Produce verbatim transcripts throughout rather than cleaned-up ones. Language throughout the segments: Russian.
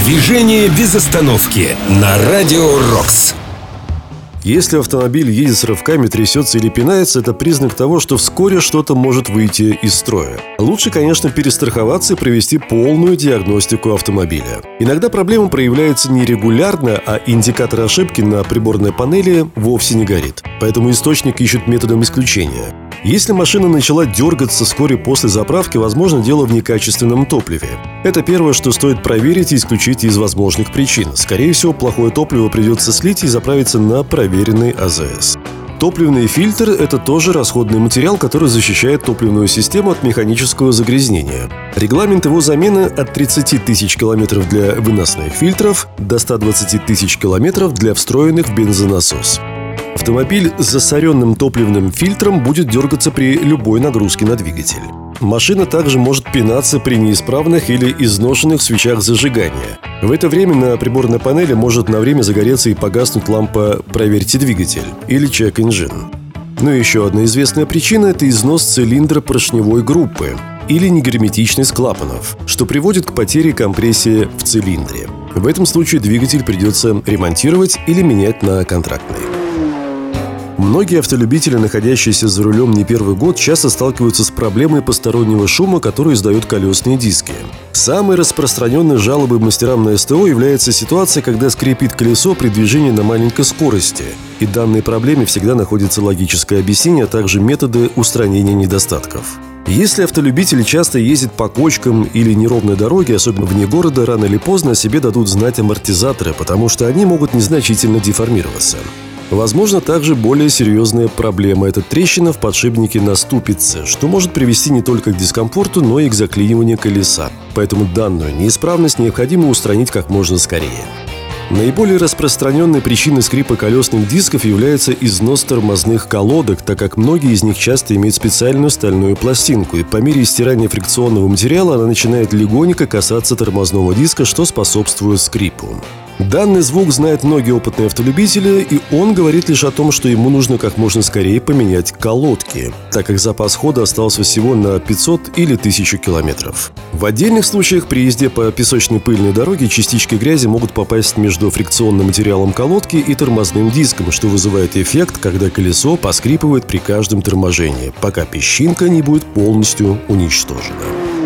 Движение без остановки на Радио Рокс. Если автомобиль едет с рывками, трясется или пинается, это признак того, что вскоре что-то может выйти из строя. Лучше, конечно, перестраховаться и провести полную диагностику автомобиля. Иногда проблема проявляется не регулярно, а индикатор ошибки на приборной панели вовсе не горит. Поэтому источник ищут методом исключения. Если машина начала дергаться вскоре после заправки, возможно, дело в некачественном топливе. Это первое, что стоит проверить и исключить из возможных причин. Скорее всего, плохое топливо придется слить и заправиться на проверенный АЗС. Топливный фильтр – это тоже расходный материал, который защищает топливную систему от механического загрязнения. Регламент его замены от тридцати тысяч километров для выносных фильтров до ста двадцати тысяч километров для встроенных в бензонасос. Автомобиль с засоренным топливным фильтром будет дергаться при любой нагрузке на двигатель. Машина также может пинаться при неисправных или изношенных свечах зажигания. В это время на приборной панели может на время загореться и погаснуть лампа «Проверьте двигатель» или «Check Engine». Ну и еще одна известная причина – это износ цилиндра поршневой группы или негерметичность клапанов, что приводит к потере компрессии в цилиндре. В этом случае двигатель придется ремонтировать или менять на контрактный. Многие автолюбители, находящиеся за рулем не первый год, часто сталкиваются с проблемой постороннего шума, который издают колесные диски. Самой распространенной жалобой мастерам на СТО является ситуация, когда скрипит колесо при движении на маленькой скорости. И данной проблеме всегда находится логическое объяснение, а также методы устранения недостатков. Если автолюбитель часто ездит по кочкам или неровной дороге, особенно вне города, рано или поздно о себе дадут знать амортизаторы, потому что они могут незначительно деформироваться. Возможно, также более серьезная проблема – это трещина в подшипнике на ступице, что может привести не только к дискомфорту, но и к заклиниванию колеса. Поэтому данную неисправность необходимо устранить как можно скорее. Наиболее распространенной причиной скрипа колесных дисков является износ тормозных колодок, так как многие из них часто имеют специальную стальную пластинку, и по мере стирания фрикционного материала она начинает легонько касаться тормозного диска, что способствует скрипу. Данный звук знают многие опытные автолюбители, и он говорит лишь о том, что ему нужно как можно скорее поменять колодки, так как запас хода остался всего на пятьсот или тысячу километров. В отдельных случаях при езде по песочной пыльной дороге частички грязи могут попасть между фрикционным материалом колодки и тормозным диском, что вызывает эффект, когда колесо поскрипывает при каждом торможении, пока песчинка не будет полностью уничтожена.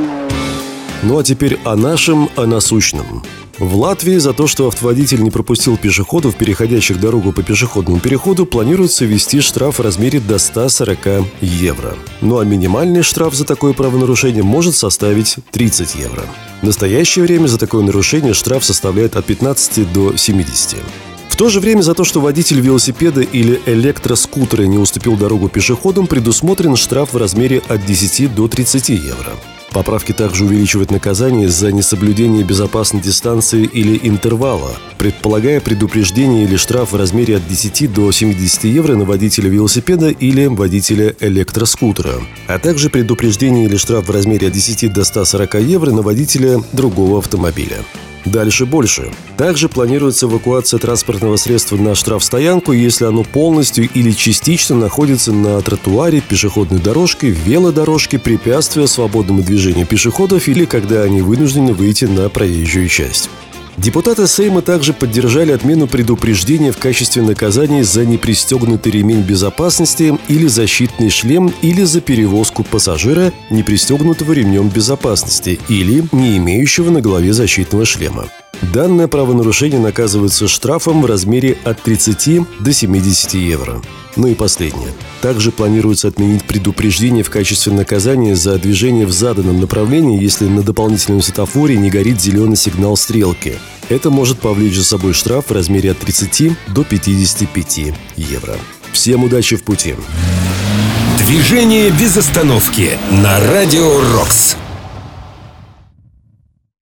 Ну а теперь о нашем, о насущном. В Латвии за то, что автоводитель не пропустил пешеходов, переходящих дорогу по пешеходному переходу, планируется ввести штраф в размере до ста сорока евро. Ну а минимальный штраф за такое правонарушение может составить тридцать евро. В настоящее время за такое нарушение штраф составляет от пятнадцати до семидесяти. В то же время за то, что водитель велосипеда или электроскутера не уступил дорогу пешеходам, предусмотрен штраф в размере от десяти до тридцати евро. Поправки также увеличивают наказание за несоблюдение безопасной дистанции или интервала, предполагая предупреждение или штраф в размере от десяти до семидесяти евро на водителя велосипеда или водителя электроскутера, а также предупреждение или штраф в размере от десяти до ста сорока евро на водителя другого автомобиля. Дальше больше. Также планируется эвакуация транспортного средства на штрафстоянку, если оно полностью или частично находится на тротуаре, пешеходной дорожке, велодорожке, препятствия свободному движению пешеходов или когда они вынуждены выйти на проезжую часть. Депутаты Сейма также поддержали отмену предупреждения в качестве наказания за непристегнутый ремень безопасности или защитный шлем или за перевозку пассажира, не пристегнутого ремнем безопасности или не имеющего на голове защитного шлема. Данное правонарушение наказывается штрафом в размере от тридцати до семидесяти евро. Ну и последнее. Также планируется отменить предупреждение в качестве наказания за движение в заданном направлении, если на дополнительном светофоре не горит зеленый сигнал стрелки. Это может повлечь за собой штраф в размере от тридцати до пятидесяти пяти евро. Всем удачи в пути! Движение без остановки на Радио Рокс.